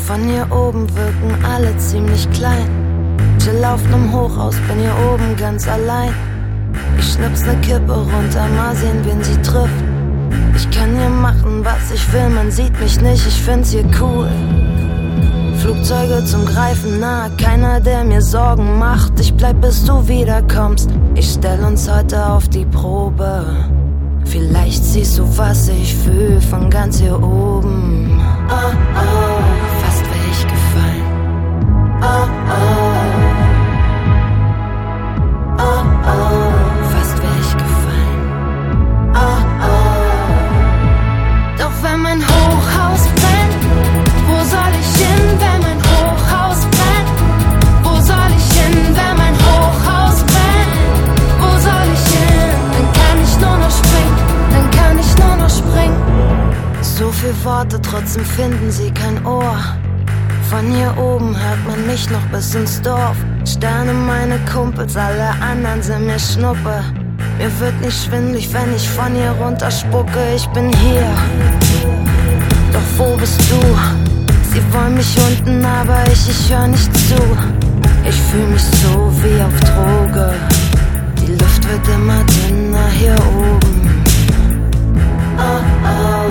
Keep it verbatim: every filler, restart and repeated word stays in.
Von hier oben wirken alle ziemlich klein. Chill auf nem Hochhaus, bin hier oben ganz allein. Ich schnips ne Kippe runter, mal sehen, wen sie trifft. Ich kann hier machen, was ich will, man sieht mich nicht, ich find's hier cool. Flugzeuge zum Greifen nah, keiner, der mir Sorgen macht. Ich bleib, bis du wiederkommst, ich stell uns heute auf die Probe. Vielleicht siehst du, was ich fühl von ganz hier oben. Oh, oh, fast wär ich gefallen. Oh, oh, oh, oh, fast wär ich gefallen. Oh, oh. Doch wenn mein Hochhaus brennt, wo soll ich hin, wenn mein Hochhaus brennt? Wo soll ich hin, wenn mein Hochhaus brennt? Wo soll ich hin? Dann kann ich nur noch springen, dann kann ich nur noch springen. So viel Worte, trotzdem finden sie kein Ohr. Von hier oben hört man mich noch bis ins Dorf. Sterne meine Kumpels, alle anderen sind mir Schnuppe. Mir wird nicht schwindlig, wenn ich von hier runter spucke. Ich bin hier, doch wo bist du? Sie wollen mich unten, aber ich, ich hör nicht zu. Ich fühl mich so wie auf Droge. Die Luft wird immer dünner hier oben. Oh, oh.